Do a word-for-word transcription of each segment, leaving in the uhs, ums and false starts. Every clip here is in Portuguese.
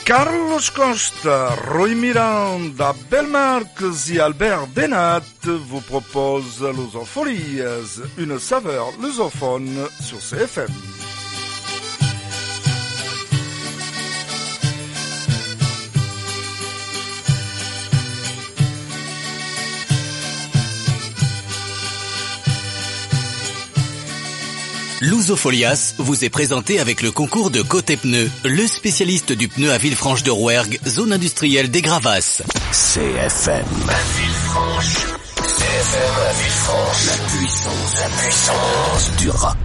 Carlos Costa, Rui Miranda, Belmarx et Albert Denat vous proposent Lusofolias, une saveur lusophone sur C F M. Lusofolias vous est présenté avec le concours de Côté Pneus, le spécialiste du pneu à Villefranche de Rouergue, zone industrielle des Gravasses. C F M. À Villefranche. C F M à Villefranche. La puissance, la puissance du rock.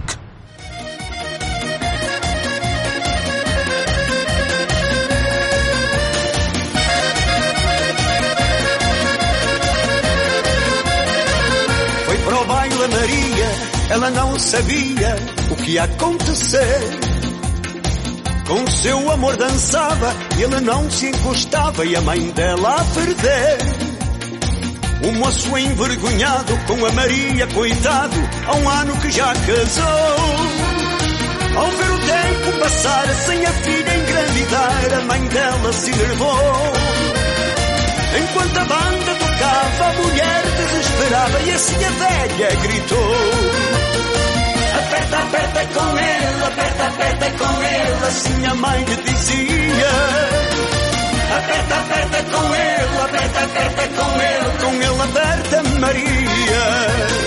Foi para o baile Maria, ela não sabia o que ia acontecer. Com seu amor dançava, ele não se encostava e a mãe dela a perder. O moço envergonhado com a Maria, coitado, há um ano que já casou. Ao ver o tempo passar sem a filha engravidar, a mãe dela se enervou. Enquanto a banda tocava, a mulher desesperava e assim a velha gritou: aperta, aperta com ele, aperta, aperta com ele, assim a mãe lhe dizia. Aperta, aperta com ele, aperta, aperta com ele, com ele aperta Maria.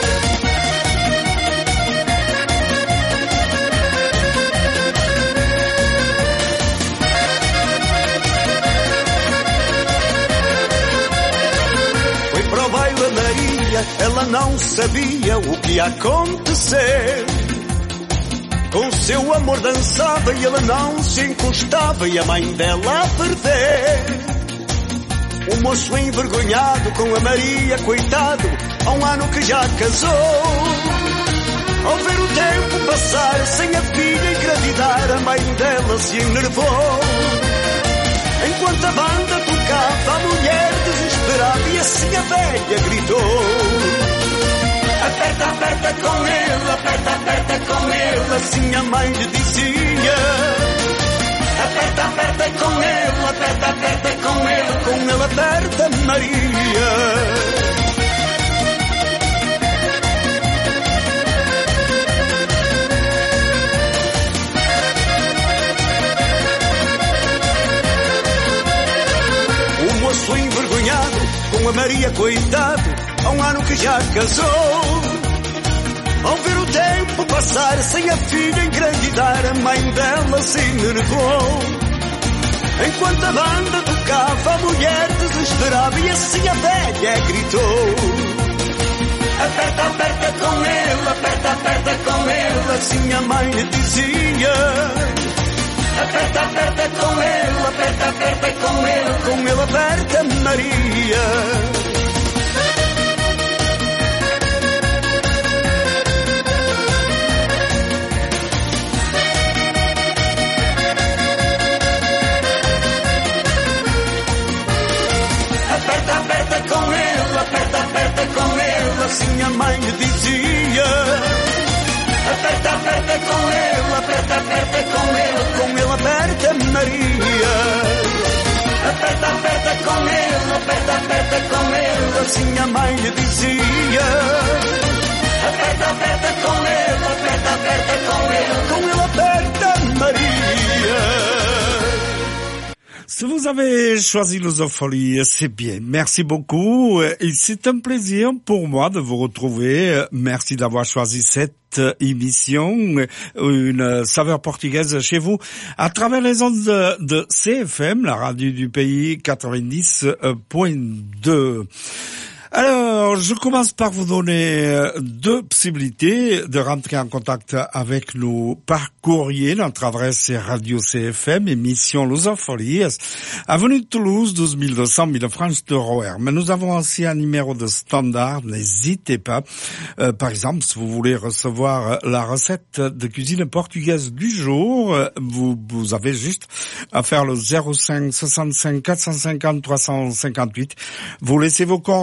Foi para o baile Maria, ela não sabia o que ia acontecer. Com seu amor dançava e ela não se encostava e a mãe dela a perder. O moço envergonhado com a Maria, coitado, há um ano que já casou. Ao ver o tempo passar sem a filha engravidar, a mãe dela se enervou. Enquanto a banda tocava, a mulher desesperava e assim a velha gritou: aperta, aperta com ele, aperta, aperta com ele, assim a mãe lhe dizia. Aperta, aperta com ele, aperta, aperta com ele, com ele aperta Maria. O moço envergonhado com a Maria, coitado, há um ano que já casou. Ao ver o tempo passar sem a filha engravidar, a mãe dela se enervou. Enquanto a banda tocava, a mulher desesperava e assim a velha gritou: aperta, aperta com ele, aperta, aperta com ele, assim a mãe lhe dizia. Aperta, aperta com ele, aperta, aperta com ele, com ele aperta Maria. Aperta, aperta com ele, aperta, aperta com ele, assim a mãe lhe dizia. Aperta, aperta com ele, aperta, aperta com ele, com ele aperta Maria. Aperta, aperta com ele, aperta, aperta com ele, assim a mãe lhe dizia. Aperta, aperta com ele, aperta, aperta com ele, com ele aperta Maria. Si vous avez choisi Lusofolie, c'est bien. Merci beaucoup. Et c'est un plaisir pour moi de vous retrouver. Merci d'avoir choisi cette émission, une saveur portugaise chez vous, à travers les ondes de, de C F M, la radio du pays quatre-vingt-dix point deux. Alors, je commence par vous donner deux possibilités de rentrer en contact avec nous par courrier. Notre adresse est Radio C F M, émission Lusofolias, avenue de Toulouse, douze mille deux cents, Villefranche de Rouergue. Mais nous avons aussi un numéro de standard, n'hésitez pas. Euh, par exemple, si vous voulez recevoir la recette de cuisine portugaise du jour, vous, vous avez juste à faire le zéro cinq soixante-cinq quatre cent cinquante trois cent cinquante-huit. Vous laissez vos coordonnées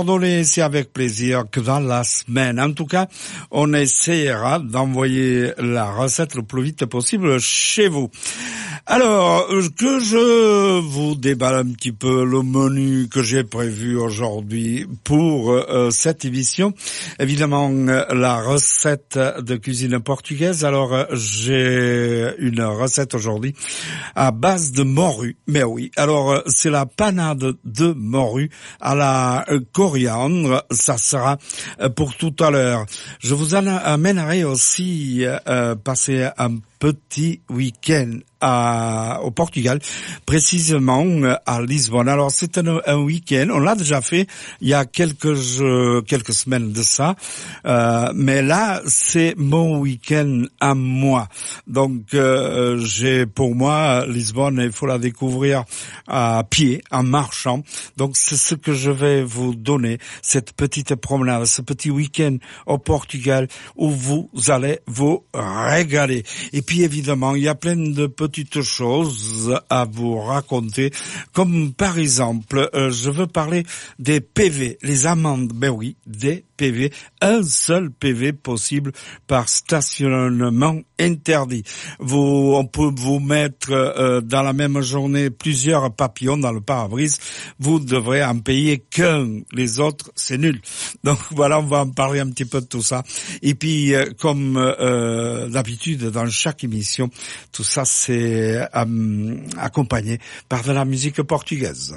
mais c'est avec plaisir que dans la semaine. En tout cas, on essaiera d'envoyer la recette le plus vite possible chez vous. Alors, que je vous déballe un petit peu le menu que j'ai prévu aujourd'hui pour euh, cette émission. Évidemment, la recette de cuisine portugaise. Alors, j'ai une recette aujourd'hui à base de morue. Mais oui, alors c'est la panade de morue à la coriandre. Ça sera pour tout à l'heure. Je vous amènerai aussi euh, passer un petit week-end à, au Portugal, précisément à Lisbonne. Alors c'est un, un week-end, on l'a déjà fait il y a quelques jeux, quelques semaines de ça, euh, mais là c'est mon week-end à moi. Donc euh, j'ai pour moi Lisbonne, il faut la découvrir à pied, en marchant. Donc c'est ce que je vais vous donner, cette petite promenade, ce petit week-end au Portugal où vous allez vous régaler. Et puis évidemment, il y a plein de petites choses à vous raconter, comme par exemple, euh, je veux parler des P V, les amendes. Ben oui, des P V, un seul P V possible par stationnement interdit. Vous, on peut vous mettre euh, dans la même journée plusieurs papillons dans le pare-brise. Vous devrez en payer qu'un. Les autres, c'est nul. Donc voilà, on va en parler un petit peu de tout ça. Et puis, euh, comme euh, d'habitude dans chaque émission, tout ça c'est euh, accompagné par de la musique portugaise.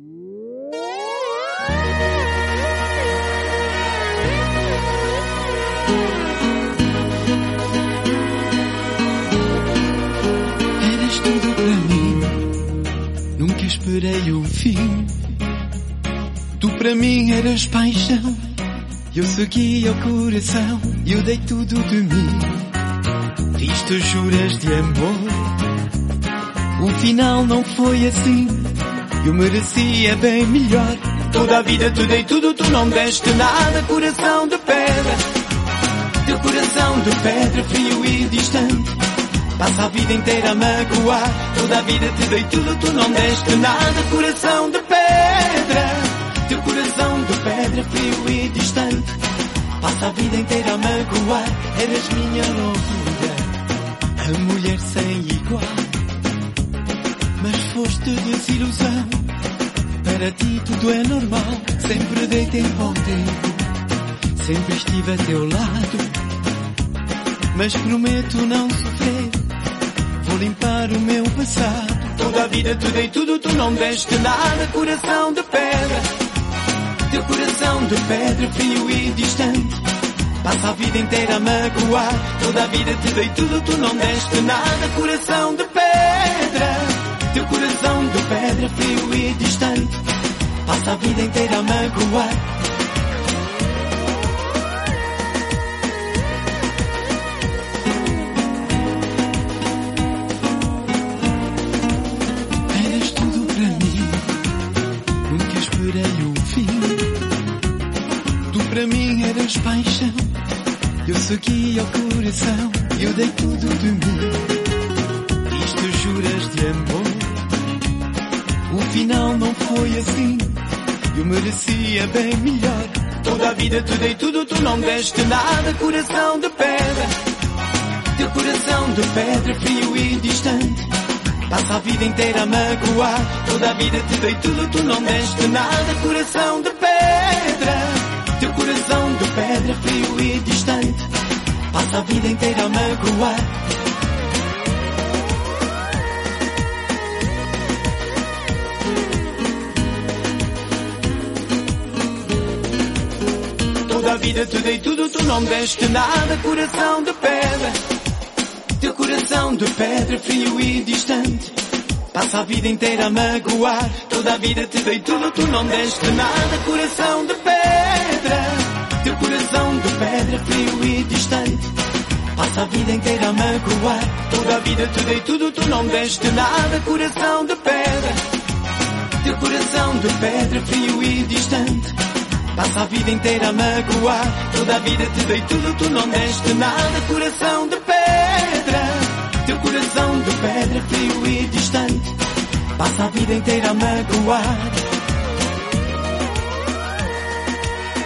Eras tudo para mim, nunca esperei o fim. Tu para mim eras paixão, eu segui ao coração, eu dei tudo de mim. Fiz-te juras de amor, o final não foi assim, eu merecia bem melhor. Toda a vida te dei tudo, tu não deste nada. Coração de pedra, teu coração de pedra, frio e distante, passa a vida inteira a magoar. Toda a vida te dei tudo, tu não deste nada. Coração de pedra, teu coração de pedra, frio e distante, passa a vida inteira a magoar. Eras minha loucura, a mulher sem igual, mas foste desilusão. Para ti tudo é normal, sempre dei tempo ao tempo, sempre estive a teu lado, mas prometo não sofrer, vou limpar o meu passado. Toda a vida te dei tudo, tu não deste nada. Coração de pedra, teu coração de pedra, frio e distante, passa a vida inteira a magoar. Toda a vida te dei tudo, tu não deste nada. Coração de pedra, teu coração de pedra, frio e distante, passa a vida inteira a magoar. Eras tudo para mim, nunca esperei o fim. Tu para mim eras paixão, eu segui ao coração, eu dei tudo de mim. Fiz-te juras de amor, o final não foi assim, eu merecia bem melhor. Toda a vida te dei tudo, tu não deste nada. Coração de pedra, teu coração de pedra, frio e distante, passa a vida inteira a magoar. Toda a vida te dei tudo, tu não deste nada. Coração de pedra, teu coração de pedra, frio e distante, passa a vida inteira a magoar. Toda a vida te dei tudo, tu não deste nada. Coração de pedra, teu coração de pedra, frio e distante, passa a vida inteira a magoar. Toda a vida te dei tudo, tu não deste nada. Coração de pedra, teu coração de pedra, frio e distante, passa a vida inteira a magoar. Toda a vida te dei tudo, tu não deste nada. Coração de pedra, teu coração de pedra, frio e distante, passa a vida inteira a magoar. Toda a vida te dei tudo, tu não deste nada. Coração de pedra, teu coração de pedra, frio e distante, passa a vida inteira a magoar.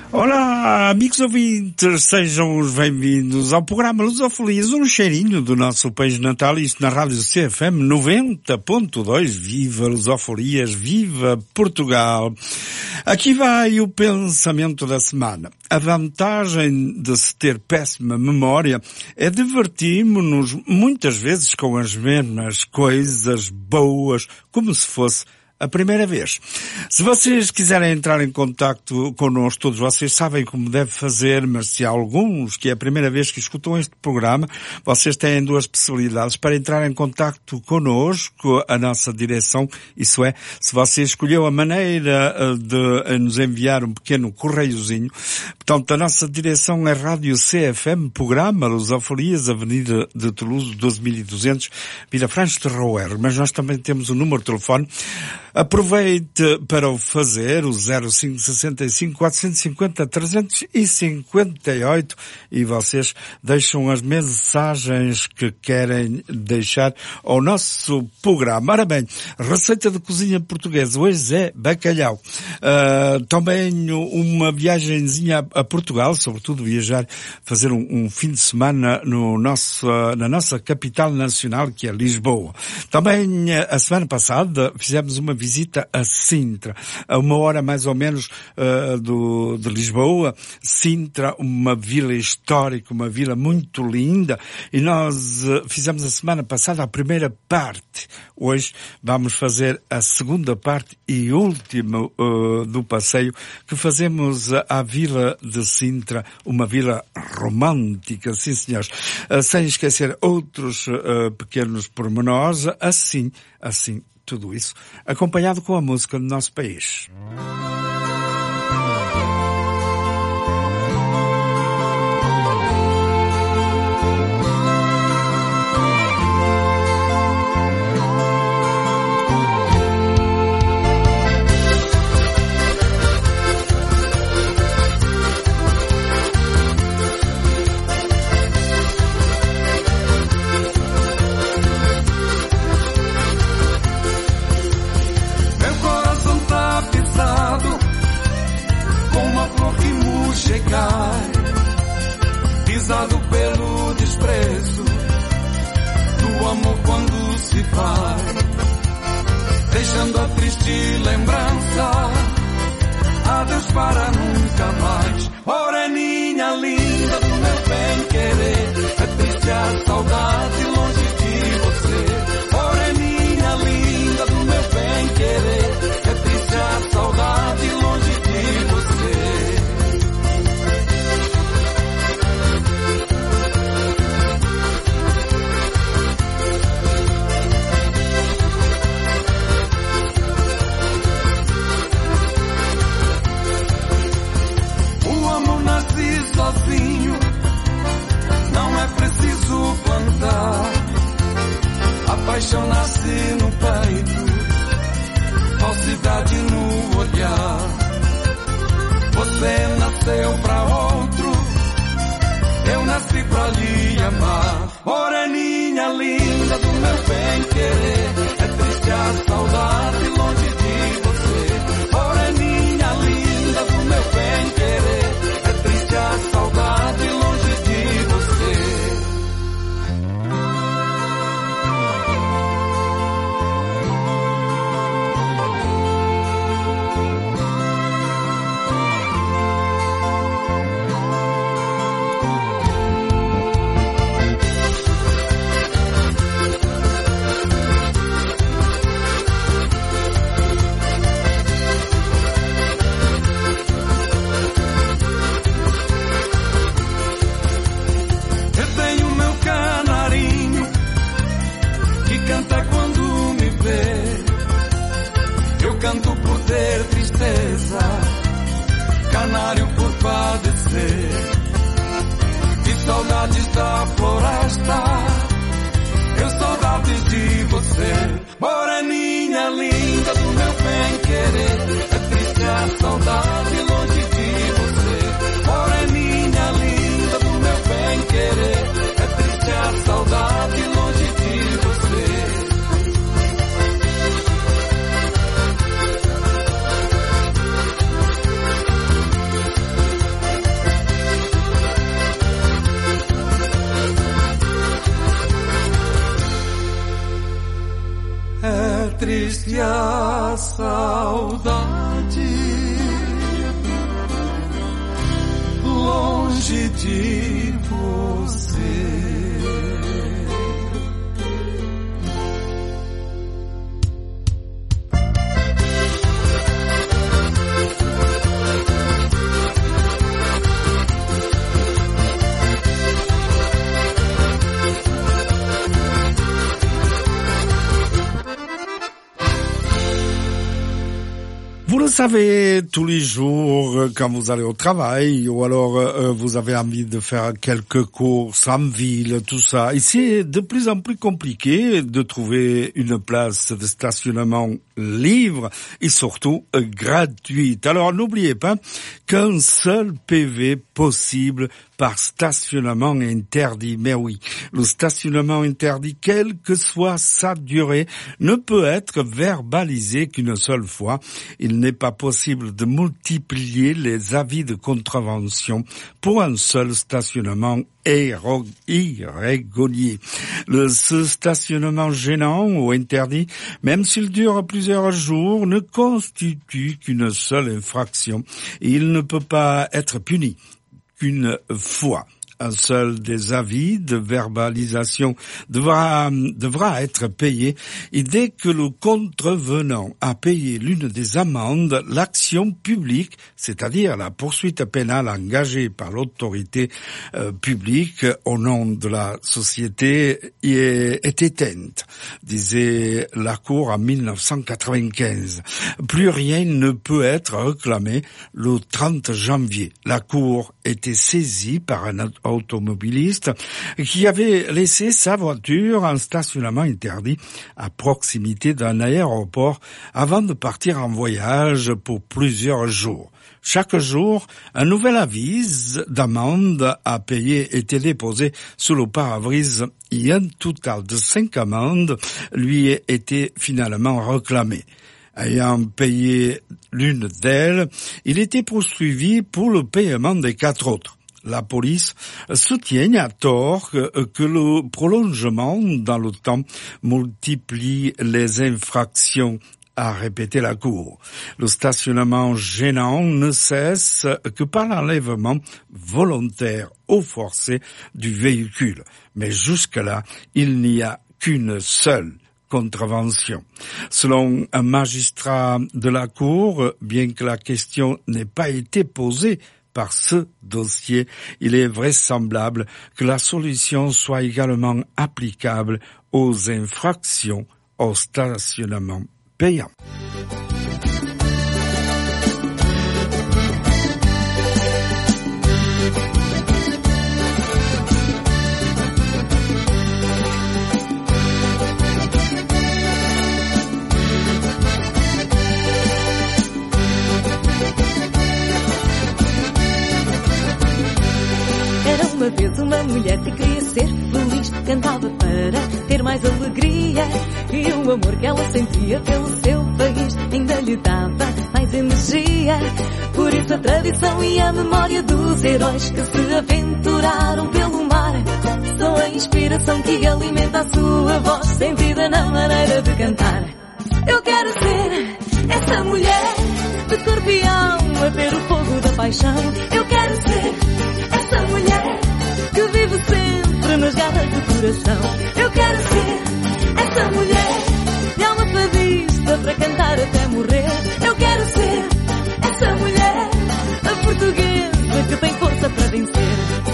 Olá, amigos ouvintes, sejam bem-vindos ao programa Lusofolias, um cheirinho do nosso país natal, isto na Rádio C F M noventa ponto dois. Viva Lusofolias, viva Portugal! Aqui vai o pensamento da semana. A vantagem de se ter péssima memória é divertirmos-nos muitas vezes com as mesmas coisas boas, como se fosse a primeira vez. Se vocês quiserem entrar em contacto connosco, todos vocês sabem como deve fazer, mas se há alguns que é a primeira vez que escutam este programa, vocês têm duas possibilidades para entrar em contacto connosco. A nossa direção, isso é, se você escolheu a maneira de nos enviar um pequeno correiozinho, portanto, a nossa direção é Rádio C F M, programa Lusofolias, Avenida de Toulouse, doze mil e duzentos, Vila Franche de Rouergue, mas nós também temos o número de telefone. Aproveite para o fazer, o zero cinco sessenta e cinco, quatrocentos e cinquenta, trezentos e cinquenta e oito, e vocês deixam as mensagens que querem deixar ao nosso programa. Ora bem, receita de cozinha portuguesa, hoje é bacalhau. Uh, também uma viagenzinha a Portugal, sobretudo viajar, fazer um, um fim de semana no nosso, na nossa capital nacional, que é Lisboa. Também, a semana passada, fizemos uma visita a Sintra, a uma hora mais ou menos uh, do, de Lisboa. Sintra, uma vila histórica, uma vila muito linda, e nós uh, fizemos a semana passada a primeira parte. Hoje vamos fazer a segunda parte e última uh, do passeio que fazemos uh, à vila de Sintra, uma vila romântica, sim senhores, uh, sem esquecer outros uh, pequenos pormenores, assim, assim, tudo isso, acompanhado com a música do nosso país. Pisado pelo desprezo do amor quando se vai, deixando a triste lembrança, adeus para nunca mais. Moreninha linda do meu bem querer, é triste a saudade longe de você. Moreninha linda do meu bem querer, é triste a saudade longe de você. Sozinho, não é preciso plantar. A paixão nasce no peito, falsidade no olhar. Você nasceu pra outro, eu nasci pra lhe amar. Moreninha linda do meu bem querer, é triste a saudade longe de você. Moreninha linda do meu bem querer, a saudade longe de você. Canto por ter tristeza, canário por padecer, e saudades da floresta, eu saudades de você. Moreninha linda do meu bem querer, é triste a saudade longe de você. Moreninha linda do meu bem querer, é triste a saudade longe de você. triste a saudade, longe de você. Vous le savez, tous les jours, quand vous allez au travail, ou alors euh, vous avez envie de faire quelques courses en ville, tout ça, et c'est de plus en plus compliqué de trouver une place de stationnement libre et surtout euh, gratuite. Alors n'oubliez pas qu'un seul P V possible par stationnement interdit. Mais oui, le stationnement interdit, quelle que soit sa durée, ne peut être verbalisé qu'une seule fois. Il n'est pas possible de multiplier les avis de contravention pour un seul stationnement irrégulier. Le, ce stationnement gênant ou interdit, même s'il dure plusieurs jours, ne constitue qu'une seule infraction et il ne peut pas être puni qu'une fois. Un seul des avis de verbalisation devra, devra être payé et dès que le contrevenant a payé l'une des amendes, l'action publique, c'est-à-dire la poursuite pénale engagée par l'autorité euh, publique au nom de la société, est, est éteinte, disait la Cour en mille neuf cent quatre-vingt-quinze. Plus rien ne peut être réclamé le trente janvier. La Cour était saisie par un automobiliste qui avait laissé sa voiture en stationnement interdit à proximité d'un aéroport avant de partir en voyage pour plusieurs jours. Chaque jour, un nouvel avis d'amende à payer était déposé sous le pare-brise et un total de cinq amendes lui était finalement réclamé. Ayant payé l'une d'elles, il était poursuivi pour le paiement des quatre autres. La police soutient à tort que, que le prolongement dans le temps multiplie les infractions, a répété la Cour. Le stationnement gênant ne cesse que par l'enlèvement volontaire ou forcé du véhicule. Mais jusque-là, il n'y a qu'une seule contravention. Selon un magistrat de la Cour, bien que la question n'ait pas été posée par ce dossier, il est vraisemblable que la solution soit également applicable aux infractions au stationnement payant. Uma vez uma mulher que queria ser feliz, cantava para ter mais alegria, e o amor que ela sentia pelo seu país ainda lhe dava mais energia. Por isso a tradição e a memória dos heróis que se aventuraram pelo mar são a inspiração que alimenta a sua voz, sentida na maneira de cantar. Eu quero ser essa mulher de corpo e alma, a ter o fogo da paixão. Eu quero ser essa mulher que vive sempre nas garras do coração. Eu quero ser essa mulher de alma fadista para cantar até morrer. Eu quero ser essa mulher, a portuguesa que tem força para vencer.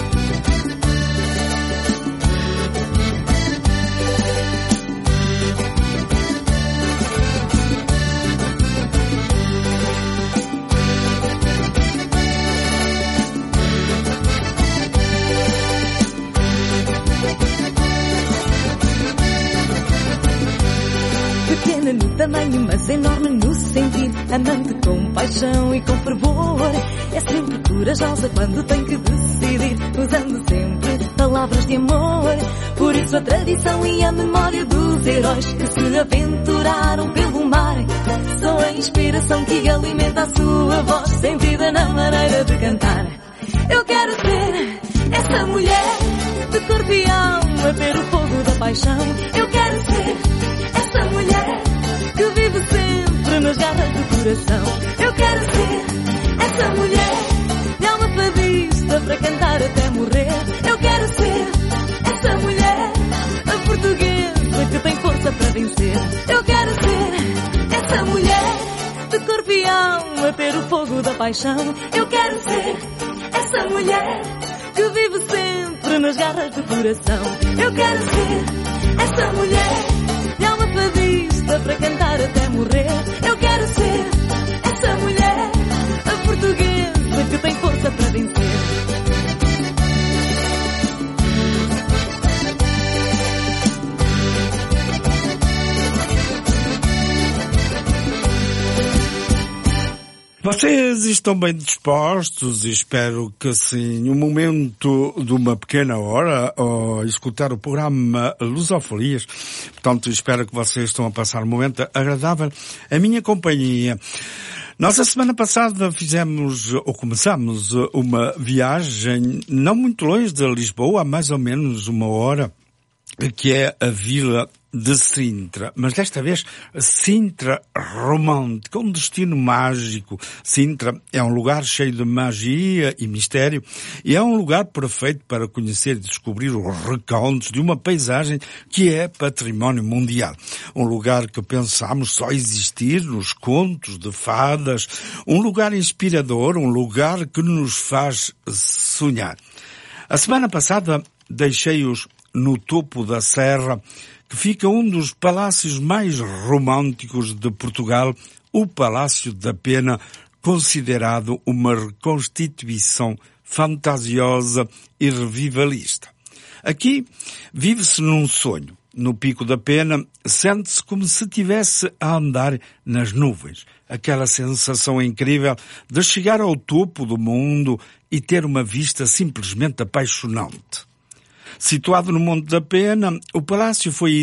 Pequena no tamanho, mas enorme no sentir, amante com paixão e com fervor. É sempre corajosa quando tem que decidir, usando sempre palavras de amor. Por isso a tradição e a memória dos heróis que se aventuraram pelo mar são a inspiração que alimenta a sua voz, sentida na maneira de cantar. Eu quero ser essa mulher de corpo e alma, ter o fogo da paixão. Eu quero ser essa mulher que vive nas garras do coração. Eu quero ser essa mulher, de almofadista para cantar até morrer. Eu quero ser essa mulher, a portuguesa que tem força para vencer. Eu quero ser essa mulher, de corpo e alma, ter o fogo da paixão. Eu quero ser essa mulher que vive sempre nas garras do coração. Eu quero ser essa mulher, de almofadista para cantar até morrer. Eu quero ser essa mulher, a portuguesa que tem força para vencer. Vocês estão bem dispostos e espero que sim. Um momento de uma pequena hora a escutar o programa Lusofolias. Portanto, espero que vocês estão a passar um momento agradável a minha companhia. Nós, a semana passada, fizemos, ou começamos, uma viagem não muito longe de Lisboa, há mais ou menos uma hora, que é a Vila de Sintra, mas desta vez Sintra romântica, um destino mágico. Sintra é um lugar cheio de magia e mistério e é um lugar perfeito para conhecer e descobrir os recantos de uma paisagem que é património mundial. Um lugar que pensamos só existir nos contos de fadas, um lugar inspirador, um lugar que nos faz sonhar. A semana passada deixei-os no topo da serra, que fica um dos palácios mais românticos de Portugal, o Palácio da Pena, considerado uma reconstituição fantasiosa e revivalista. Aqui vive-se num sonho. No Pico da Pena, sente-se como se estivesse a andar nas nuvens. Aquela sensação incrível de chegar ao topo do mundo e ter uma vista simplesmente apaixonante. Situado no Monte da Pena, o palácio foi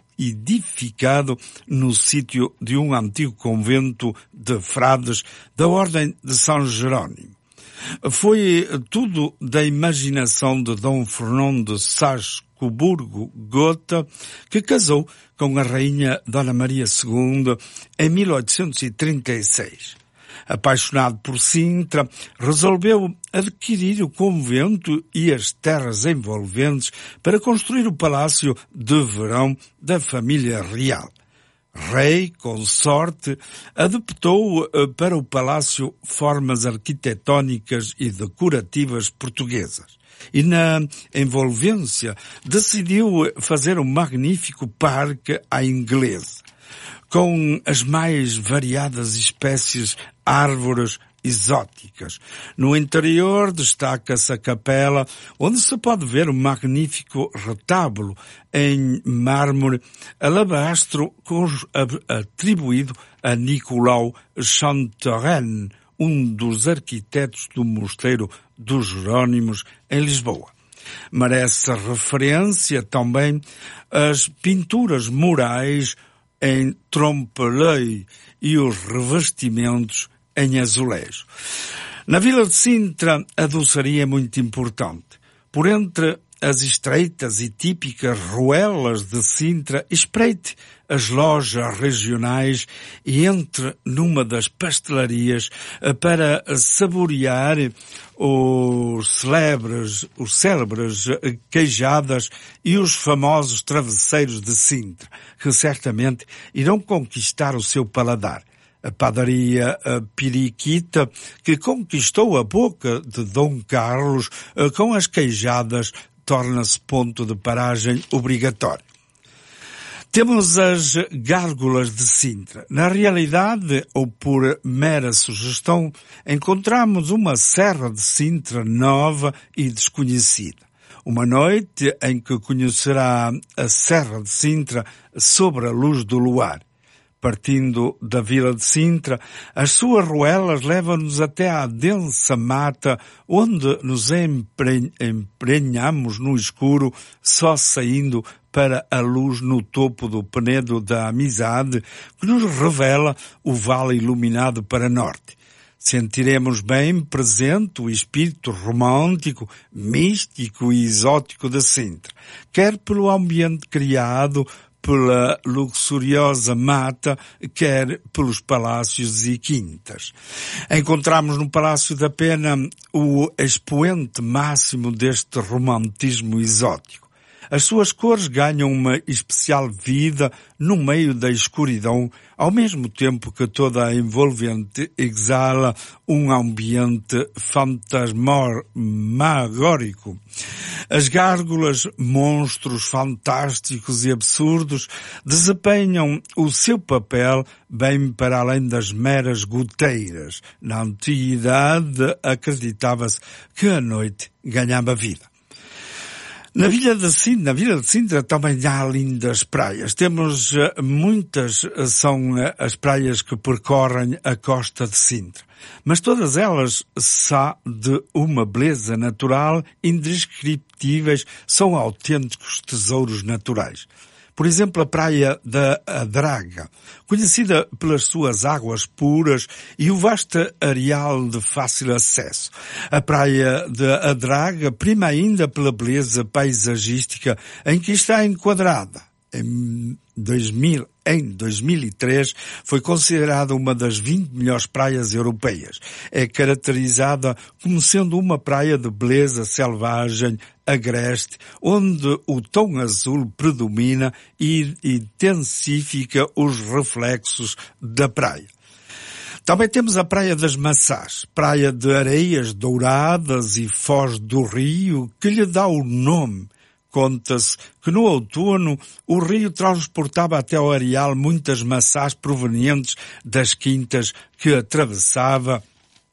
edificado no sítio de um antigo convento de frades da Ordem de São Jerónimo. Foi tudo da imaginação de Dom Fernando de Saxe-Coburgo-Gotha, que casou com a rainha Dona Maria segunda em mil oitocentos e trinta e seis. Apaixonado por Sintra, resolveu adquirir o convento e as terras envolventes para construir o palácio de verão da família real. Rei, consorte, adaptou para o palácio formas arquitetónicas e decorativas portuguesas. E na envolvência decidiu fazer um magnífico parque à inglesa, com as mais variadas espécies árvores exóticas. No interior destaca-se a capela, onde se pode ver um magnífico retábulo em mármore alabastro atribuído a Nicolau Chantereine, um dos arquitetos do Mosteiro dos Jerónimos em Lisboa. Merece referência também as pinturas murais em trompe-l'œil e os revestimentos em azulejo. Na Vila de Sintra, a doçaria é muito importante. Por entre as estreitas e típicas ruelas de Sintra, espreite as lojas regionais e entre numa das pastelarias para saborear os célebres, os célebres queijadas e os famosos travesseiros de Sintra, que certamente irão conquistar o seu paladar. A padaria Piriquita, que conquistou a boca de Dom Carlos com as queijadas, torna-se ponto de paragem obrigatório. Temos as gárgulas de Sintra. Na realidade, ou por mera sugestão, encontramos uma serra de Sintra nova e desconhecida. Uma noite em que conhecerá a Serra de Sintra sobre a luz do luar. Partindo da Vila de Sintra, as suas ruelas levam-nos até à densa mata, onde nos emprenhamos no escuro, só saindo para a luz no topo do Penedo da Amizade, que nos revela o vale iluminado para norte. Sentiremos bem presente o espírito romântico, místico e exótico de Sintra, quer pelo ambiente criado, pela luxuriosa mata, quer pelos palácios e quintas. Encontramos no Palácio da Pena o expoente máximo deste romantismo exótico. As suas cores ganham uma especial vida no meio da escuridão, ao mesmo tempo que toda a envolvente exala um ambiente fantasmagórico. As gárgulas, monstros fantásticos e absurdos, desempenham o seu papel bem para além das meras goteiras. Na antiguidade, acreditava-se que a noite ganhava vida. Na Vila de Sintra, na Vila de Sintra também há lindas praias. Temos uh, muitas, uh, são uh, as praias que percorrem a costa de Sintra. Mas todas elas são de uma beleza natural indescritíveis, são autênticos tesouros naturais. Por exemplo, a praia da Adraga, conhecida pelas suas águas puras e o vasto areal de fácil acesso. A praia da Adraga prima ainda pela beleza paisagística em que está enquadrada. Em dois mil, em dois mil e três foi considerada uma das vinte melhores praias europeias. É caracterizada como sendo uma praia de beleza selvagem, agreste, onde o tom azul predomina e intensifica os reflexos da praia. Também temos a Praia das Maçãs, praia de areias douradas e foz do rio, que lhe dá o nome. Conta-se que no outono o rio transportava até ao areal muitas maçãs provenientes das quintas que atravessava,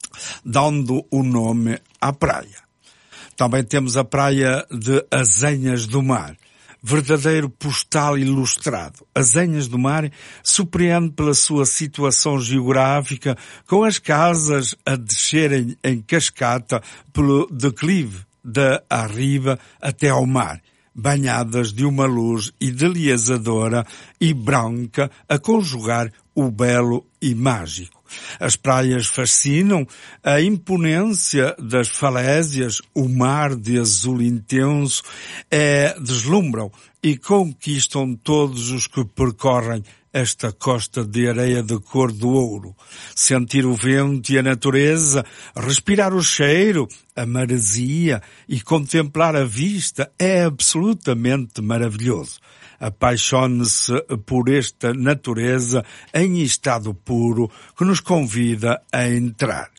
dando o nome à praia. Também temos a praia de Azenhas do Mar, verdadeiro postal ilustrado. Azenhas do Mar surpreende pela sua situação geográfica, com as casas a descerem em cascata pelo declive da arriba até ao mar, banhadas de uma luz idealizadora e branca a conjugar o belo e mágico. As praias fascinam, a imponência das falésias, o mar de azul intenso, é, deslumbram e conquistam todos os que percorrem esta costa de areia de cor do ouro. Sentir o vento e a natureza, respirar o cheiro, a maresia e contemplar a vista é absolutamente maravilhoso. Apaixone-se por esta natureza em estado puro que nos convida a entrar.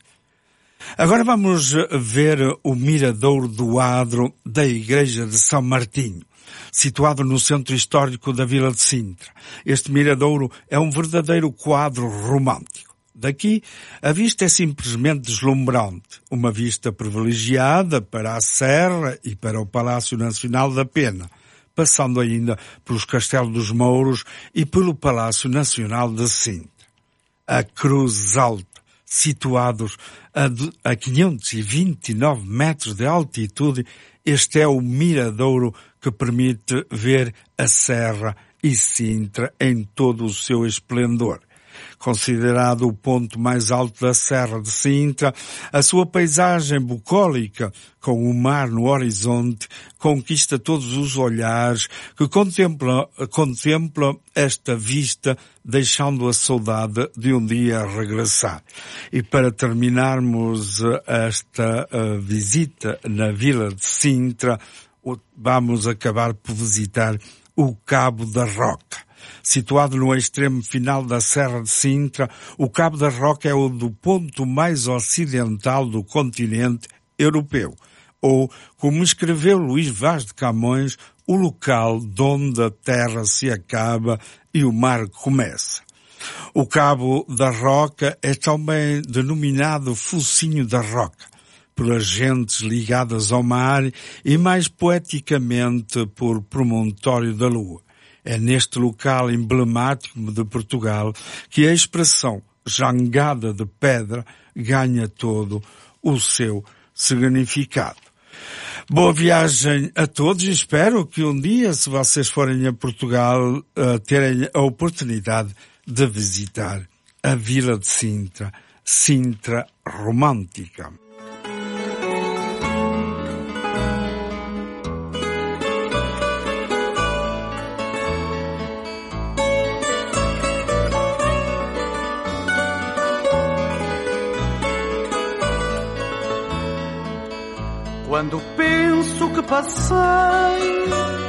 Agora vamos ver o miradouro do adro da Igreja de São Martinho, situado no centro histórico da Vila de Sintra. Este miradouro é um verdadeiro quadro romântico. Daqui, a vista é simplesmente deslumbrante, uma vista privilegiada para a Serra e para o Palácio Nacional da Pena, passando ainda pelos Castelos dos Mouros e pelo Palácio Nacional de Sintra. A Cruz Alta, situados a quinhentos e vinte e nove metros de altitude, este é o miradouro que permite ver a Serra e Sintra em todo o seu esplendor. Considerado o ponto mais alto da Serra de Sintra, a sua paisagem bucólica, com o mar no horizonte, conquista todos os olhares que contemplam, contemplam esta vista, deixando a saudade de um dia regressar. E para terminarmos esta uh, visita na Vila de Sintra, vamos acabar por visitar o Cabo da Roca. Situado no extremo final da Serra de Sintra, o Cabo da Roca é o do ponto mais ocidental do continente europeu, ou, como escreveu Luís Vaz de Camões, o local onde a terra se acaba e o mar começa. O Cabo da Roca é também denominado Focinho da Roca, pelas gentes ligadas ao mar e mais poeticamente por Promontório da Lua. É neste local emblemático de Portugal que a expressão jangada de pedra ganha todo o seu significado. Boa viagem a todos e espero que um dia, se vocês forem a Portugal, uh, terem a oportunidade de visitar a Vila de Sintra, Sintra romântica. Quando penso que passei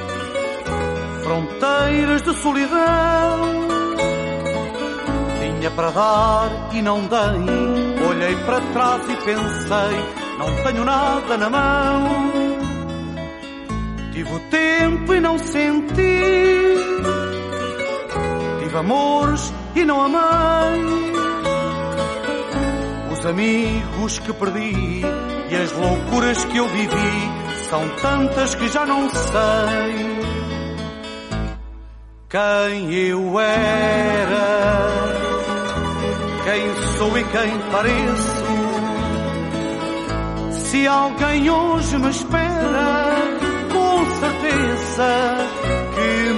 fronteiras de solidão, tinha para dar e não dei. Olhei para trás e pensei, não tenho nada na mão. Tive o tempo e não senti, tive amores e não amei. Os amigos que perdi e as loucuras que eu vivi são tantas que já não sei quem eu era, quem sou e quem pareço. Se alguém hoje me espera, com certeza que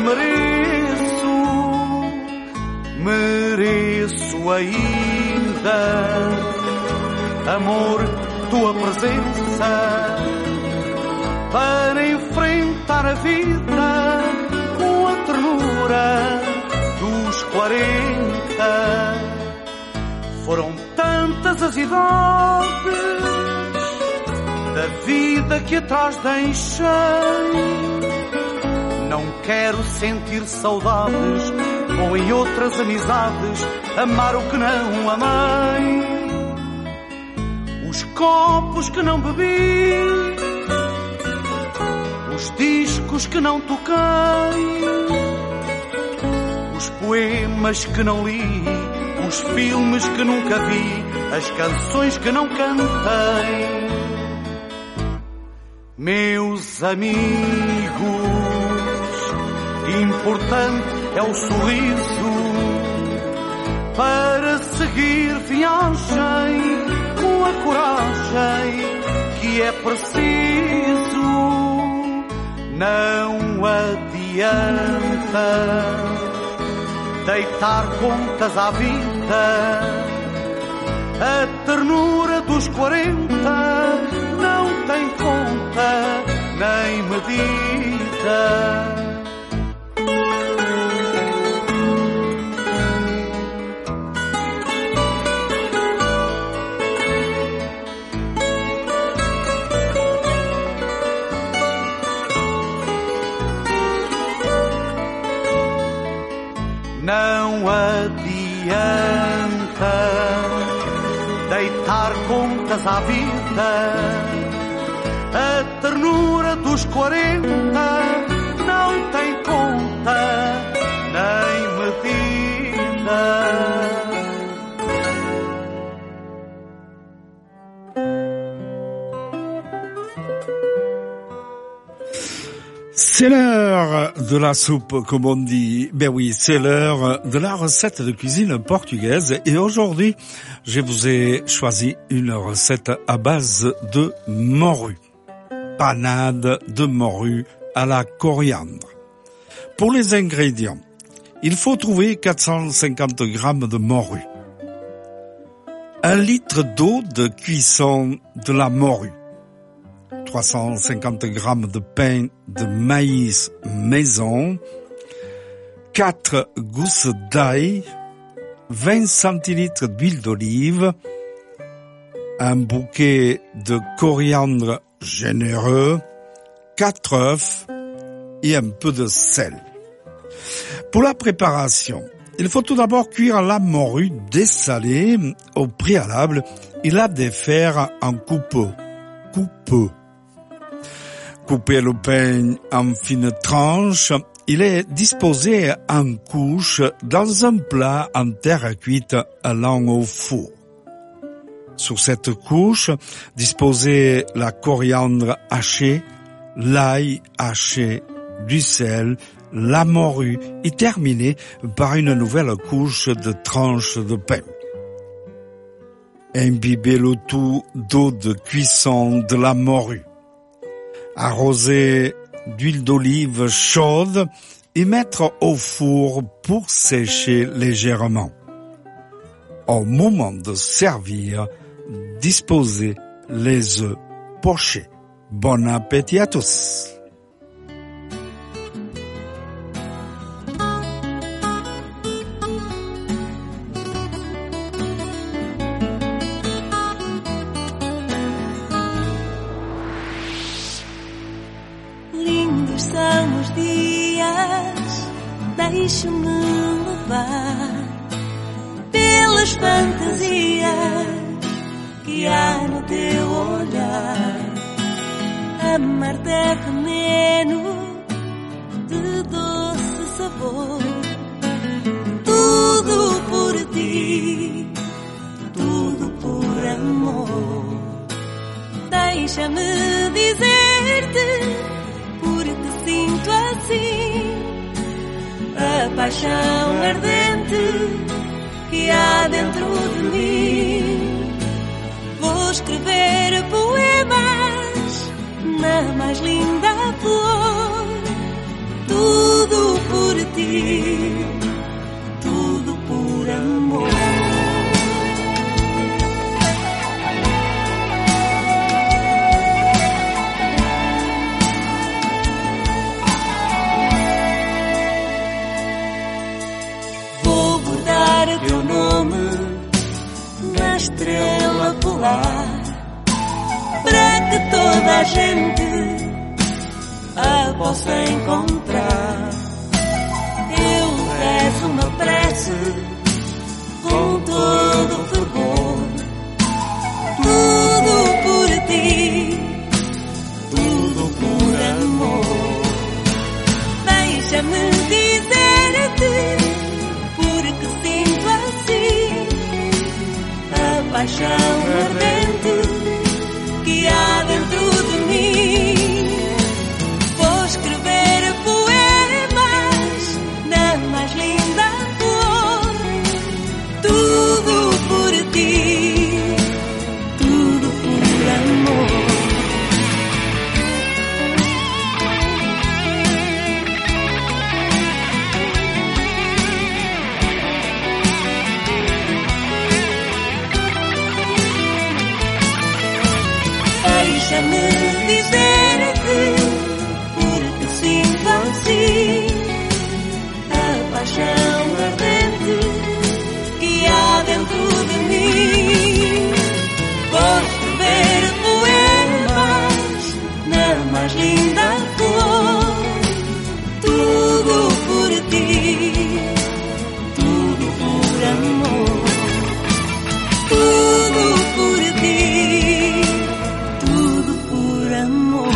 mereço, mereço ainda, amor, tua presença, para enfrentar a vida com a ternura dos quarenta. Foram tantas as idades da vida que atrás deixei. Não quero sentir saudades, ou em outras amizades amar o que não amei. Os copos que não bebi, os discos que não toquei, os poemas que não li, os filmes que nunca vi, as canções que não cantei. Meus amigos, importante é o sorriso para seguir viagem, com a coragem que é preciso. Não adianta deitar contas à vida, a ternura dos quarenta não tem conta nem medida. Não adianta deitar contas à vida, a ternura dos quarenta não tem conta nem medida. C'est l'heure de la soupe, comme on dit. Ben oui, c'est l'heure de la recette de cuisine portugaise. Et aujourd'hui, je vous ai choisi une recette à base de morue. Panade de morue à la coriandre. Pour les ingrédients, il faut trouver quatre cent cinquante grammes de morue, un litre d'eau de cuisson de la morue, trois cent cinquante grammes de pain de maïs maison, quatre gousses d'ail, vingt centilitres d'huile d'olive, un bouquet de coriandre généreux, quatre œufs et un peu de sel. Pour la préparation, il faut tout d'abord cuire la morue dessalée au préalable et la défaire en coupeaux. Coupeaux. Couper le pain en fines tranches, il est disposé en couches dans un plat en terre cuite allant au four. Sur cette couche, disposez la coriandre hachée, l'ail haché, du sel, la morue et terminez par une nouvelle couche de tranches de pain. Imbibez le tout d'eau de cuisson de la morue. Arroser d'huile d'olive chaude et mettre au four pour sécher légèrement. Au moment de servir, disposez les œufs pochés. Bon appétit à tous! Deixe-me levar pelas fantasias que há no teu olhar. Amar-te é veneno de doce sabor. Tudo por ti, tudo por amor. Deixa-me dizer-te, porque sinto assim a paixão ardente que há dentro de mim. Vou escrever poemas na mais linda flor. Tudo por ti, tudo por amor. Vou bordar teu nome na estrela polar, para que toda a gente a possa encontrar. Eu rezo uma prece com todo o fervor. Tudo por ti, tudo por amor. Deixa-me dizer-te, porque sinto assim a paixão ardente que há dentro de mim. Vou escrever poemas na mais linda flor. Tudo por ti, tudo por amor. Deixa-me dizer-te, porque sinto assim a paixão ardente que há dentro de mim. Vou escrever poemas na mais linda flor. Tudo por ti, tudo por amor. Tudo por ti, tudo por amor.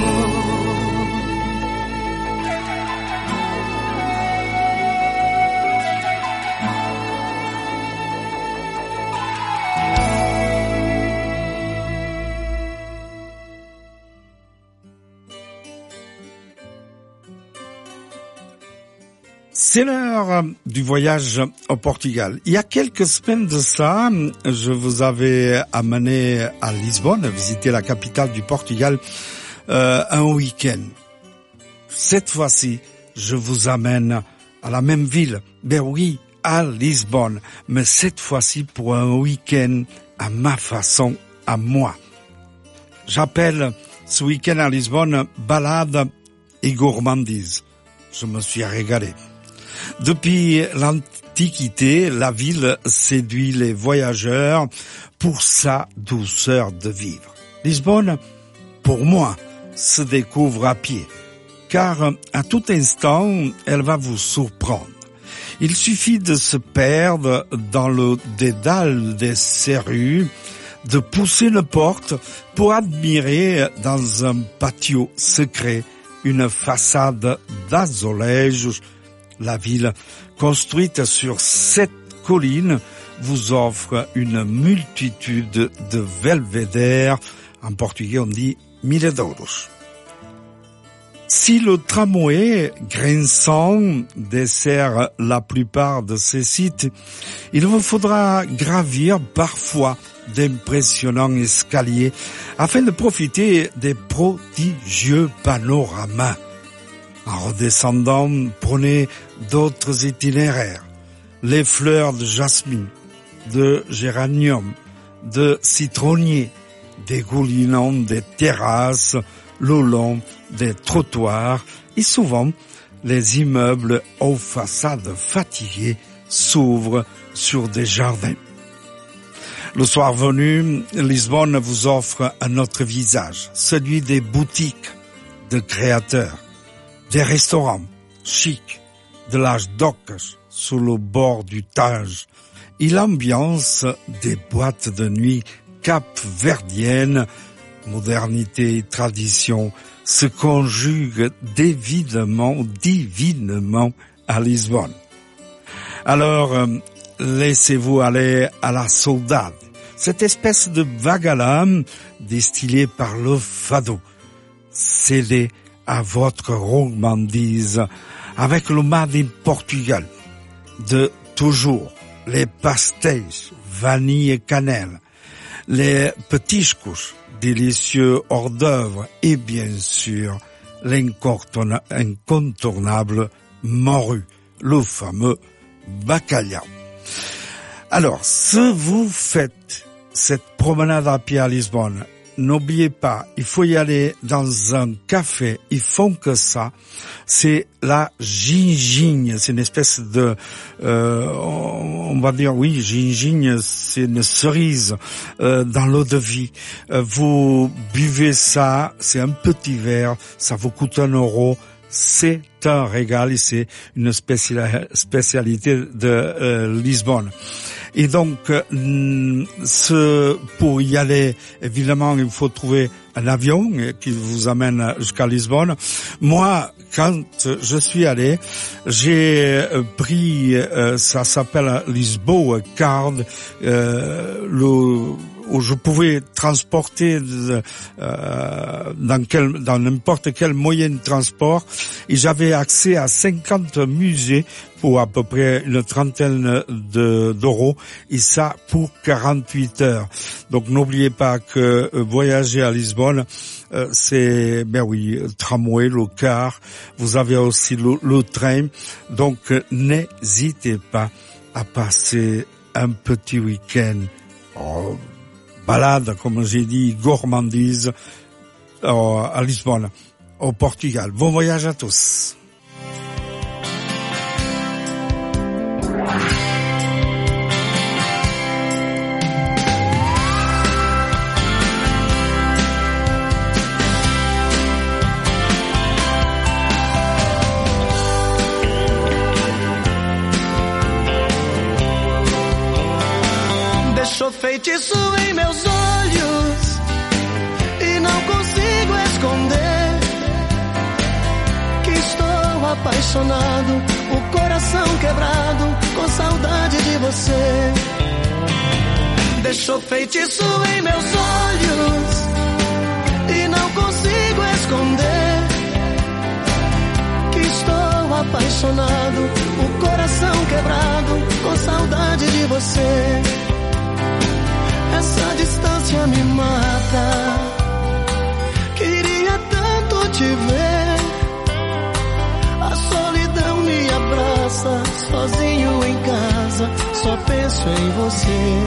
C'est l'heure du voyage au Portugal. Il y a quelques semaines de ça, je vous avais amené à Lisbonne, visiter la capitale du Portugal, euh, un week-end. Cette fois-ci, je vous amène à la même ville, ben oui, à Lisbonne, mais cette fois-ci pour un week-end à ma façon, à moi. J'appelle ce week-end à Lisbonne balade et gourmandise. Je me suis régalé. Depuis l'Antiquité, la ville séduit les voyageurs pour sa douceur de vivre. Lisbonne, pour moi, se découvre à pied, car à tout instant, elle va vous surprendre. Il suffit de se perdre dans le dédale des ses rues, de pousser une porte pour admirer dans un patio secret une façade d'azulejos. La ville, construite sur sept collines, vous offre une multitude de belvédères. En portugais, on dit miradouros. Si le tramway grinçant dessert la plupart de ces sites, il vous faudra gravir parfois d'impressionnants escaliers afin de profiter des prodigieux panoramas. En redescendant, prenez d'autres itinéraires. Les fleurs de jasmine, de géranium, de citronnier, dégoulinant des terrasses le long des trottoirs et souvent les immeubles aux façades fatiguées s'ouvrent sur des jardins. Le soir venu, Lisbonne vous offre un autre visage, celui des boutiques de créateurs, des restaurants chics, de las docas sur le bord du Tage et l'ambiance des boîtes de nuit cap-verdiennes, modernité et tradition se conjuguent divinement, divinement à Lisbonne. Alors, euh, laissez-vous aller à la saudade, cette espèce de vague à l'âme distillée par le fado. Cédez à votre gourmandise avec le Made in Portugal de toujours, les pastéis, vanille et cannelle, les petiscos, délicieux hors d'œuvre et bien sûr l'incontournable morue, le fameux bacalhau. Alors, si vous faites cette promenade à pied à Lisbonne, n'oubliez pas, il faut y aller dans un café, ils font que ça, c'est la gingigne, c'est une espèce de, euh, on va dire, oui, gingigne, c'est une cerise euh, dans l'eau de vie. Euh, vous buvez ça, c'est un petit verre, ça vous coûte un euro, c'est un régal et c'est une spécialité de euh, Lisbonne. Et donc, euh, ce, pour y aller, évidemment, il faut trouver un avion qui vous amène jusqu'à Lisbonne. Moi, quand je suis allé, j'ai pris, euh, ça s'appelle Lisboa Card, euh, le où je pouvais transporter euh, dans quel, dans n'importe quel moyen de transport, et j'avais accès à cinquante musées pour à peu près une trentaine de, d'euros, et ça pour quarante-huit heures. Donc n'oubliez pas que euh, voyager à Lisbonne, euh, c'est, ben oui, tramway, le car, vous avez aussi le, le train, donc euh, n'hésitez pas à passer un petit week-end oh, balade, comme j'ai dit, gourmandise euh, à Lisbonne, au Portugal. Bon voyage à tous. Deixou feitiço em meus olhos e não consigo esconder que estou apaixonado, o coração quebrado, com saudade de você. Deixou feitiço em meus olhos e não consigo esconder que estou apaixonado, o coração quebrado, com saudade de você. Essa distância me mata, queria tanto te ver. A solidão me abraça, sozinho em casa, só penso em você.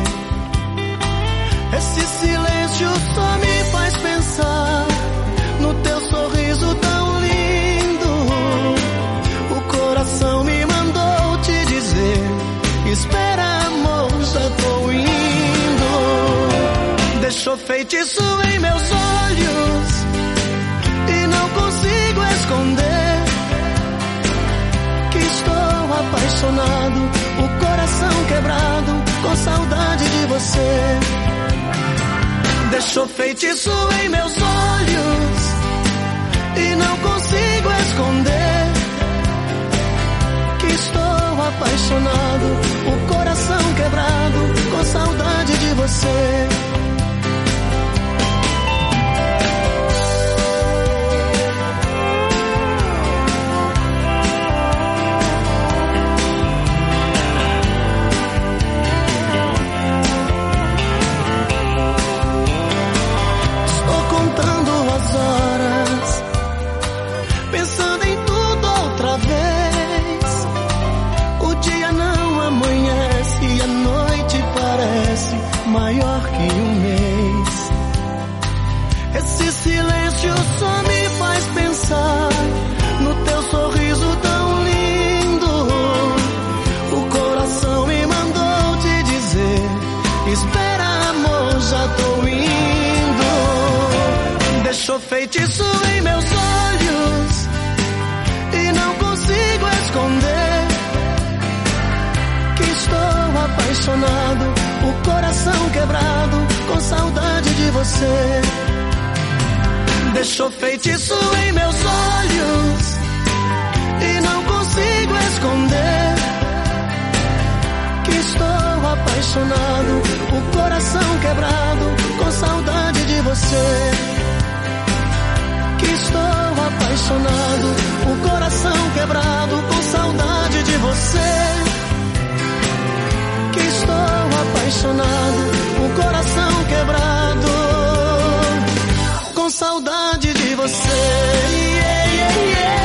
Esse silêncio só me faz pensar no teu sorriso tão lindo. O coração me mandou te dizer, espera amor, já tô indo. Deixou feitiço em meus olhos e não consigo esconder que estou apaixonado, o coração quebrado, com saudade de você. Deixou feitiço em meus olhos e não consigo esconder que estou apaixonado, o coração quebrado, com saudade de você. Maior que um mês. Esse silêncio só me faz pensar no teu sorriso tão lindo. O coração me mandou te dizer, espera amor, já tô indo. Deixou feitiço em meus olhos e não consigo esconder apaixonado, o coração quebrado, com saudade de você. Deixou feitiço em meus olhos e não consigo esconder que estou apaixonado, o coração quebrado, com saudade de você. Que estou apaixonado, o coração quebrado, com saudade de você. Que estou apaixonado, o coração quebrado, com saudade de você. Yeah, yeah, yeah.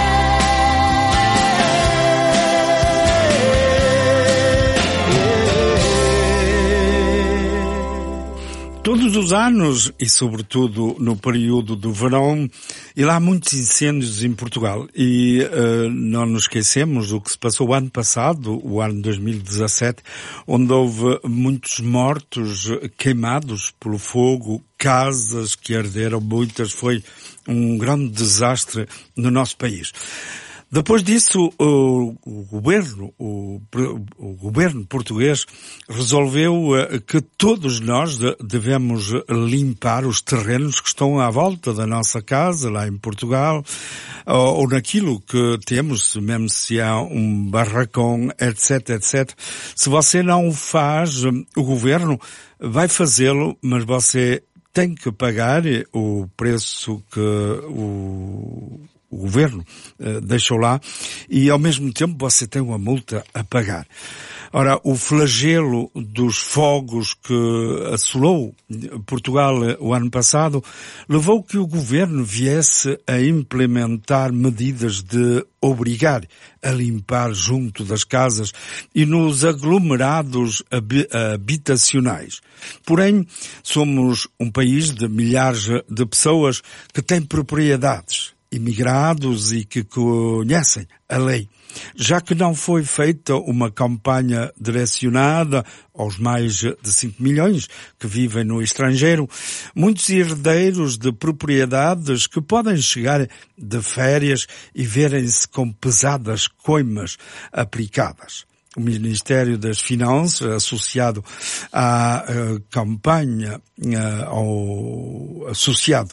Todos os anos, e sobretudo no período do verão, e lá há muitos incêndios em Portugal. E uh, não nos esquecemos do que se passou o ano passado, o ano dois mil e dezassete, onde houve muitos mortos queimados pelo fogo, casas que arderam, muitas, foi um grande desastre no nosso país. Depois disso, o, o governo, o, o governo português resolveu que todos nós devemos limpar os terrenos que estão à volta da nossa casa, lá em Portugal, ou, ou naquilo que temos, mesmo se há um barracão, etc, etcétera. Se você não o faz, o governo vai fazê-lo, mas você tem que pagar o preço que o o governo uh, deixou lá, e ao mesmo tempo você tem uma multa a pagar. Ora, o flagelo dos fogos que assolou Portugal o ano passado levou que o governo viesse a implementar medidas de obrigar a limpar junto das casas e nos aglomerados habitacionais. Porém, somos um país de milhares de pessoas que têm propriedades, imigrados e que conhecem a lei. Já que não foi feita uma campanha direcionada aos mais de cinco milhões que vivem no estrangeiro, muitos herdeiros de propriedades que podem chegar de férias e verem-se com pesadas coimas aplicadas. O Ministério das Finanças, associado à uh, campanha, uh, ao, associado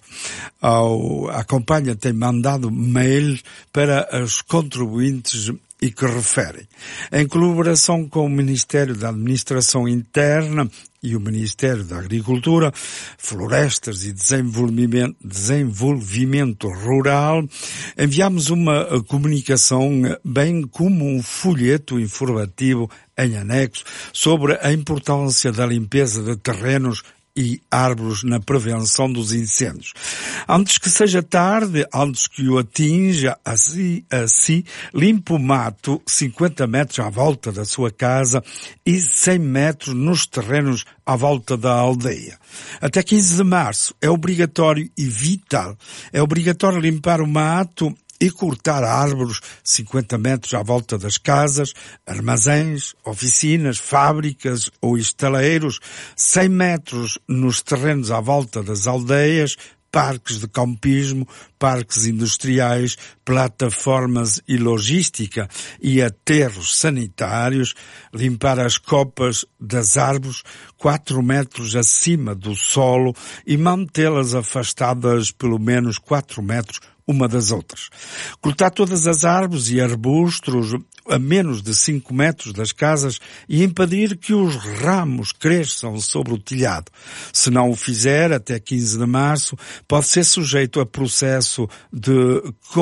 ao, à campanha, tem mandado mail para os contribuintes e que referem. Em colaboração com o Ministério da Administração Interna e o Ministério da Agricultura, Florestas e Desenvolvimento, Desenvolvimento Rural, enviamos uma comunicação, bem como um folheto informativo em anexo sobre a importância da limpeza de terrenos e árvores na prevenção dos incêndios. Antes que seja tarde, antes que o atinja, assim, assim, limpe o mato cinquenta metros à volta da sua casa e cem metros nos terrenos à volta da aldeia. Até quinze de março é obrigatório e vital, é obrigatório limpar o mato e cortar árvores cinquenta metros à volta das casas, armazéns, oficinas, fábricas ou estaleiros, cem metros nos terrenos à volta das aldeias, parques de campismo, parques industriais, plataformas e logística e aterros sanitários, limpar as copas das árvores quatro metros acima do solo e mantê-las afastadas pelo menos quatro metros uma das outras. Cortar todas as árvores e arbustos a menos de cinco metros das casas e impedir que os ramos cresçam sobre o telhado. Se não o fizer, até quinze de março, pode ser sujeito a processo de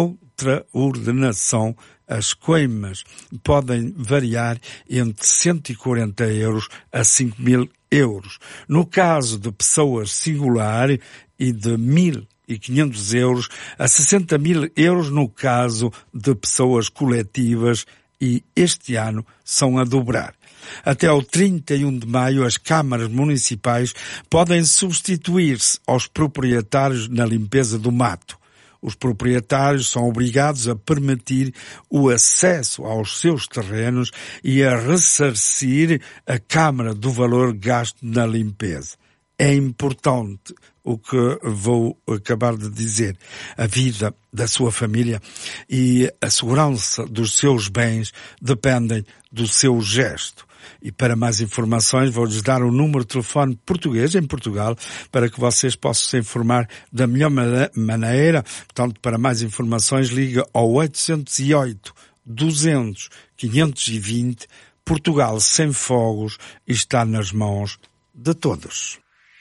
contraordenação. As coimas podem variar entre cento e quarenta euros a cinco mil euros. No caso de pessoas singular e de mil e quinhentos euros a sessenta mil euros no caso de pessoas coletivas, e este ano são a dobrar. Até ao trinta e um de maio, as câmaras municipais podem substituir-se aos proprietários na limpeza do mato. Os proprietários são obrigados a permitir o acesso aos seus terrenos e a ressarcir a Câmara do valor gasto na limpeza. É importante o que vou acabar de dizer. A vida da sua família e a segurança dos seus bens dependem do seu gesto. E para mais informações vou-lhes dar um número de telefone português em Portugal para que vocês possam se informar da melhor maneira. Portanto, para mais informações liga ao oito zero oito, duzentos, quinhentos e vinte. Portugal sem fogos está nas mãos de todos.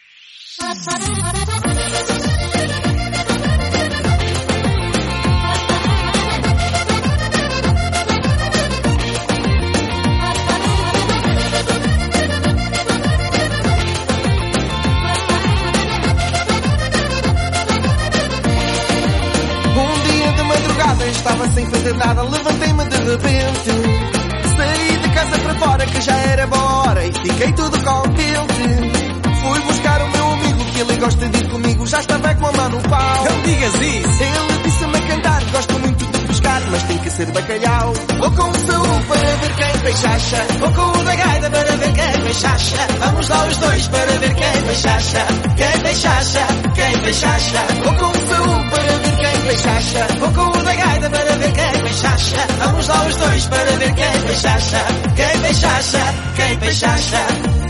Estava sem fazer nada, levantei-me de repente. Saí de casa para fora que já era boa hora e fiquei tudo contente. Fui buscar o meu amigo que ele gosta de ir comigo, já estava com a mão no pau. Não digas isso! Ele disse-me a cantar, gosto muito de pescar, mas tem que ser bacalhau. Vou com o Saúl para ver quem peixacha, vou com o da gaita para ver quem peixacha. Vamos lá os dois para ver quem peixacha, quem peixacha, quem peixacha. Vou com o Saúl para ver quem peixacha, vou com o da gaita para ver quem peixacha. Vamos lá os dois para ver quem peixacha, quem peixacha, quem peixacha.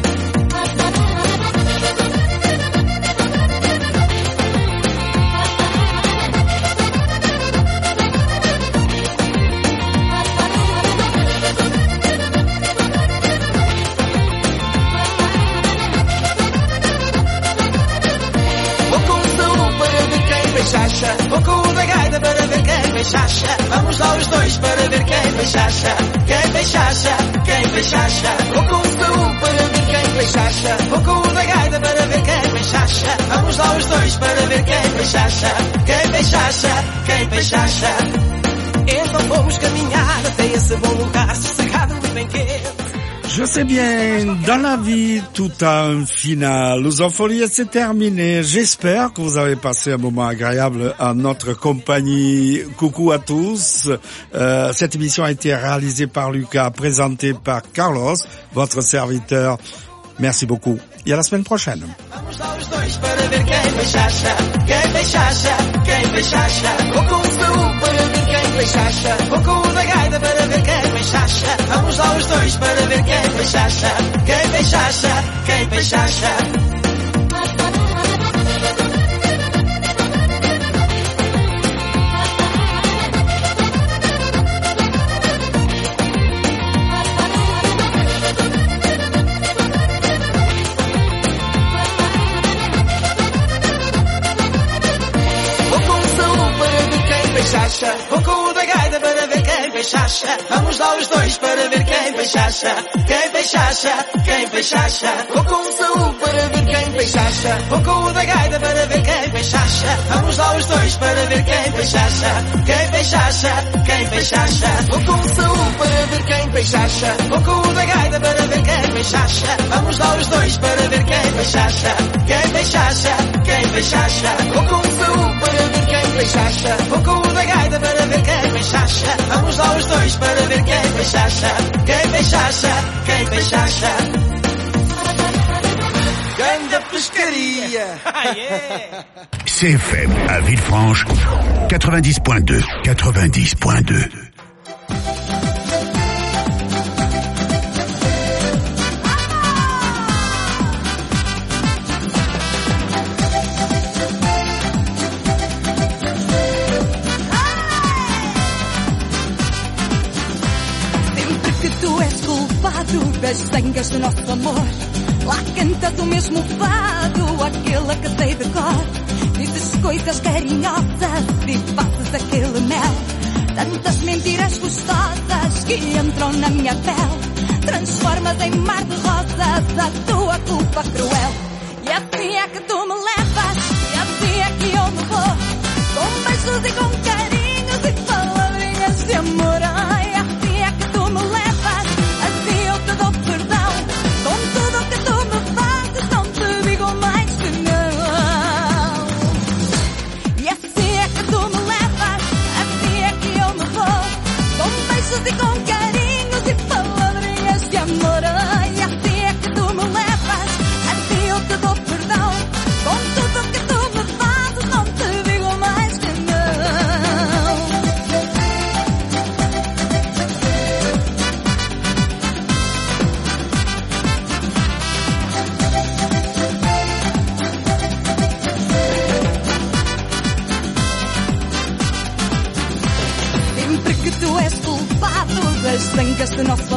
Vou com o da gaita para ver quem peixacha. Vamos lá os dois para ver quem peixacha, quem peixacha, quem peixacha. Vou com o Saúl para ver quem peixacha, vou com o da gaita para ver quem peixacha. Vamos lá os dois para ver quem peixacha, quem peixacha, quem peixacha. Então vamos caminhar até esse bom lugar sossegado e bem quente. Je sais bien, dans la vie, tout a un final. Lusofolie, c'est terminé. J'espère que vous avez passé un moment agréable en notre compagnie. Coucou à tous. Euh, cette émission a été réalisée par Lucas, présentée par Carlos, votre serviteur. Merci beaucoup. Et à la semaine prochaine. Vamos lá os dois para ver quem peixacha, quem peixacha, quem peixacha. Vou com o Saúl para ver quem peixacha, vou com o da gaita para ver quem peixacha. Vamos lá os dois para ver quem peixacha, quem peixacha, quem peixacha. Vou com o da gaita para ver quem peixacha. Vamos lá os dois para ver quem peixacha, quem peixacha, quem peixacha. Vou com o Saúl para ver quem peixacha, vou com o da gaita para ver quem peixacha. Vamos lá os dois para ver quem peixacha, quem peixacha, quem peixacha. Vou com o Saúl para ver quem peixacha, vou com o da gaita para ver quem peixacha. Vamos lá os dois para ver quem peixacha, quem peixacha, quem peixacha. Vou com o Saúl para ver quem peixacha, vou com o da gaita para ver quem peixacha. Vamos lá os dois para ver quem peixacha, quem peixacha, quem peixacha. Ganda pescaria. C F M à Villefranche, quatre-vingt-dix point deux, quatre-vingt-dix point deux. Das zangas do nosso amor, lá cantas o mesmo fado, aquele que sei de cor. Dizes coisas carinhosas e fazes aquele mel. Tantas mentiras gostosas que entram na minha pele. Transformas em mar de rosas a tua culpa cruel. E assim é que tu me levas, e assim é que eu me vou, com beijos e com carinhos e palavrinhas de amor. Ai, assim é que tu me levas, assim eu te dou perdão. Com tudo que tu me fazes, não te digo mais que não. E assim é que tu me levas, assim é que eu me vou, com beijos e com carinhos e palavrinhas de amor. Ai, assim é que tu me levas, assim eu te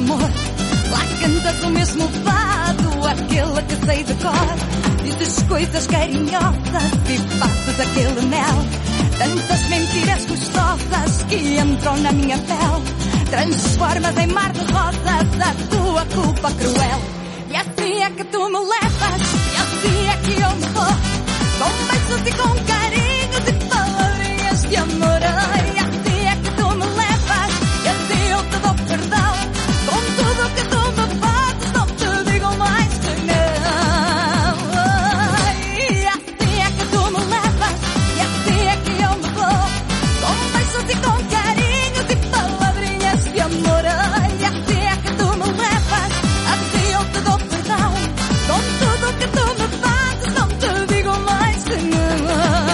amor. Lá cantas o mesmo fado, aquele que sei de cor. Dizes coisas carinhosas e fazes aquele mel. Tantas mentiras gostosas que entram na minha pele. Transformas em mar de rosas a tua culpa cruel. E assim é que tu me levas, e assim é que eu me vou, com beijos e com carinhos e palavrinhas de amor. E assim é que tu me levas, e assim eu te dou perdão. Com tudo que tu me fazes, não te digo mais que não. E assim é que tu me levas, e assim é que eu me vou, com beijos e com carinhos e palavrinhas de amor. E assim é que tu me levas, assim eu te dou perdão. Com tudo que tu me fazes, não te digo mais que não.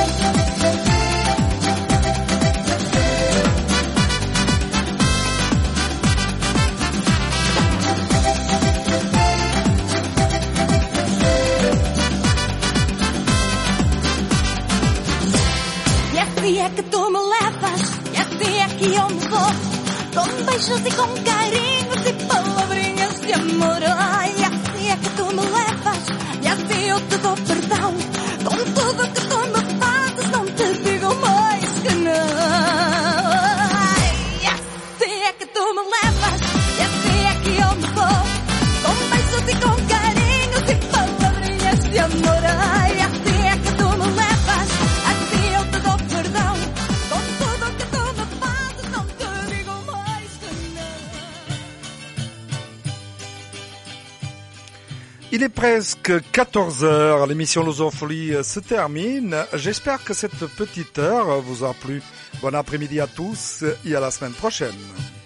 E assim é que tu me levas, e assim é que eu me vou, com beijos e com carinhos e palavrinhas de amor. Ai, e assim é que tu me levas, e assim eu te dou perdão. Com tudo que tu me fazes, não te digo mais que não. Ai, e assim é que tu me levas, e assim é que eu me vou, com beijos e com carinhos e palavrinhas de amor. Ai, e assim é que tu me levas, assim eu te dou perdão. Com tudo que tu me fazes, não te digo mais que não. Il est presque quatorze heures, l'émission Lusofolie se termine. J'espère que cette petite heure vous a plu. Bon après-midi à tous et à la semaine prochaine.